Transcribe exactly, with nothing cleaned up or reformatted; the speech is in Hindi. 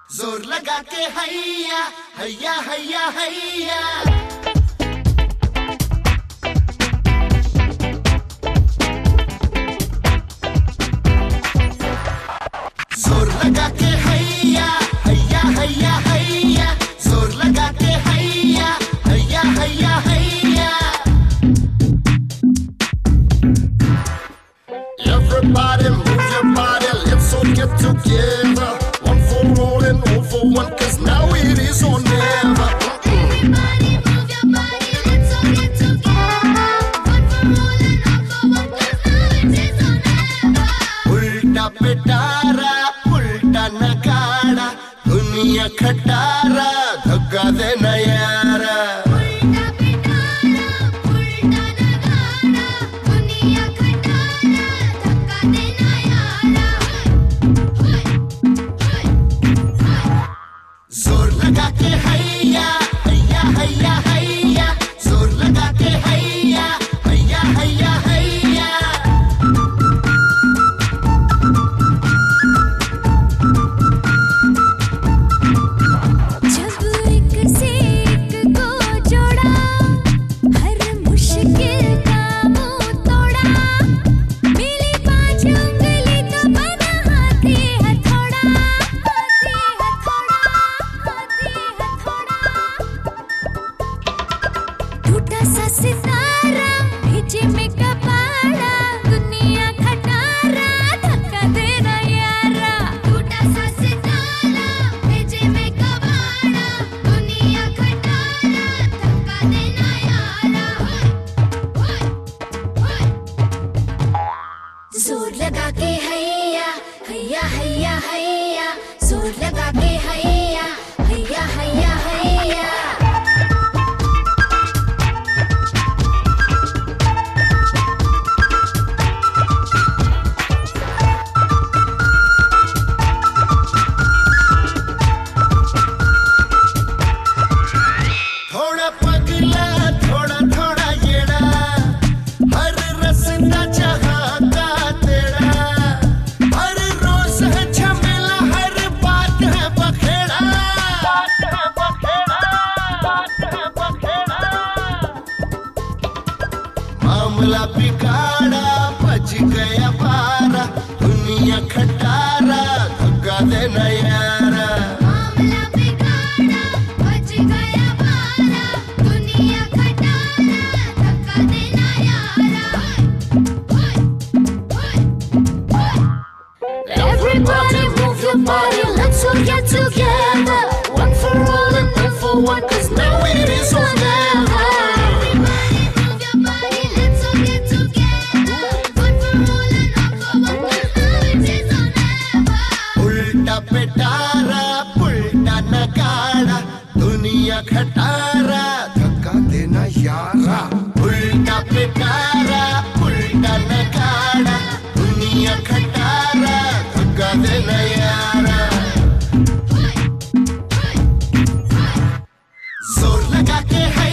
जोर लगा के हैया हैया हैया हैया जोर लगा के हैया हैया हैया हैया जोर लगा के हैया हैया हैया हैया Everybody move your body, let's all get together. One for all and all for one, cause now it is or never. Everybody move your body, let's all get together. One for all and all for one, cause now it is or never. उल्टा पिटारा उल्टा नगाड़ा दुनिया खटारा धक्का देना यारा उल्टा पिटारा उल्टा नगाड़ा दुनिया खटारा धक्का देना यारा होय होय होय जोर लगा के हैया हैया हैया हैया जोर लगा के हैया हैया हैया हैया जब एक से एक को जोड़ा हर मुश्किल का मुंह तोड़ा मिली पांच उंगली तो बना हाथी हथौड़ा हाथी हथौड़ा हाथी हथौड़ा टूटा सा सितारा भेजे में कपाड़ा दुनिया खटारा धक्का देना यारा टूटा सा सितारा भेजे में कपाड़ा दुनिया खटारा धक्का देना यारा होय होय जोर लगा के हैया हैया हैया हैया जोर लगा के हैया हैया हैया हैया थोड़ा पगला थोड़ा थोड़ा येड़ा हर रस्ता जहाँ का तेरा हर रोज है झमेला हर बात है बखेड़ा बात है बखेड़ा बात है बखेड़ा मामला बिगाड़ा बच गया पारा दुनिया खटारा धक्का देना यारा मामला बिगाड़ा बच गया बारा दुनिया खटारा धक्का देना यारा होय होय होय Everybody move your body, let's all get together. One for all and all for one, cause now it is or never. Everybody move your body, let's all get together. One for all and all for one, cause now it is or never. उल्टा पिटारा उल्टा नगाड़ा दुनिया खटारा धक्का देना यारा उल्टा पिटारा उल्टा नगाड़ा दुनिया खटारा धक्का देना यारा होय होय होय जोर लगा के है